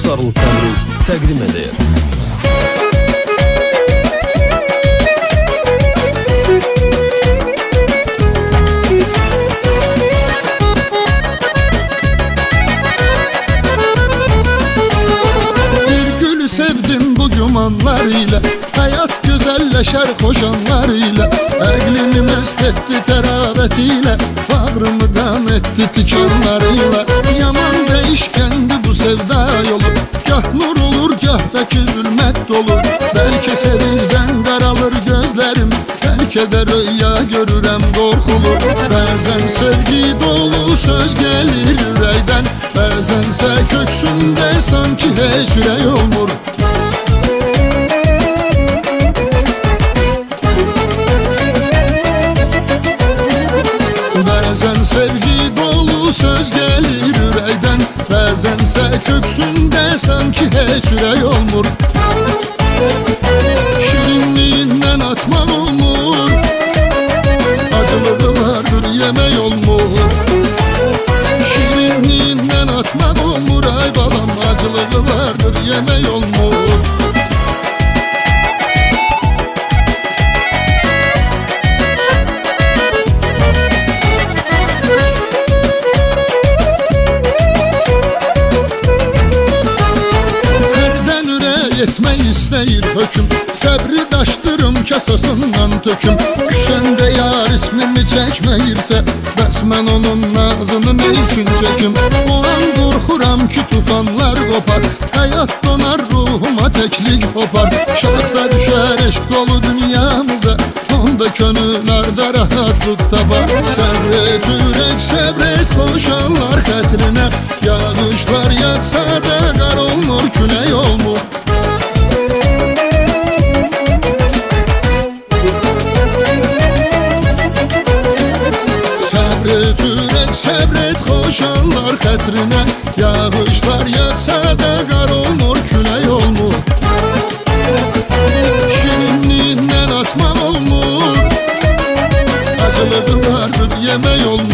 Hisarlı Təbriz təqdim edir. Sevdim bu gümanlarıyla, hayat güzelleşer koşanlarıyla. Əqlimi mest etti teravetiyle, bağrımı qan etti tikanlarıyla. Yaman değişkendi bu sevda yolu, gah nur olur gah da ki zulmet dolu. Belki sevincden qaralır gözlerim, belki de rüya görürəm qorxulu. Bəzən sevgi dolu söz gelir ürəkdən, bəzənsə köksümdə sanki heç ürək olmur. Bəzən sevgi dolu söz gelir ürəkdən, bəzənsə köksümdə sanki heç ürək olmur. Şirinliğinden atmak olmur, acılığı vardır yemek olmur. Şirinliğinden atmak olmur, ay balam acılığı vardır yemek olmur. Yetmək istəyir höküm, səbri daşdırım kasasından töküm. Düşəndə yar ismimi çəkməyirsə, bəs mən onun nazını nə üçün çəkim? O an qorxuram ki tufanlar qopar, həyat donar ruhuma təklik hopar. Şaxta düşər eşq dolu dünyamıza, onda könüllərdə rahatlıq tapar. Səbret ürək, səbret xoşanlar xətrinə, yağışlar yağsa da qar olmur, külək olmur. Səbret ürək, səbret xoşanlar xətrinə, yağışlar yağsa da qar olmur, külək olmur. Şirinliğindən atmaq olmur, acılığı vardır yemək olmur.